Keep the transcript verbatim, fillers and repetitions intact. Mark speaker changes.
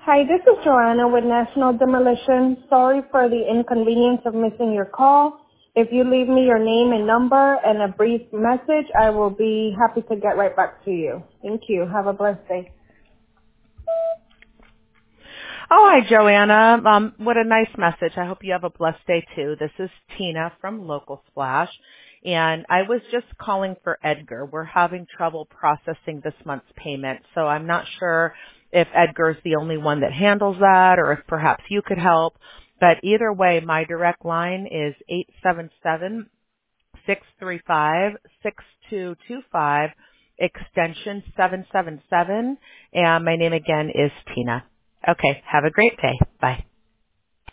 Speaker 1: Hi, this is Joanna with National Demolition. Sorry for the inconvenience of missing your call. If you leave me your name and number and a brief message, I will be happy to get right back to you. Thank you. Have a blessed day.
Speaker 2: Oh, hi, Joanna. Um, what a nice message. I hope you have a blessed day, too. This is Tina from Local Splash, and I was just calling for Edgar. We're having trouble processing this month's payment, so I'm not sure if Edgar's the only one that handles that or if perhaps you could help. But either way, my direct line is eight seven seven, six three five, six two two five, extension seven seven seven, and my name again is Tina. Okay, have a great day. Bye.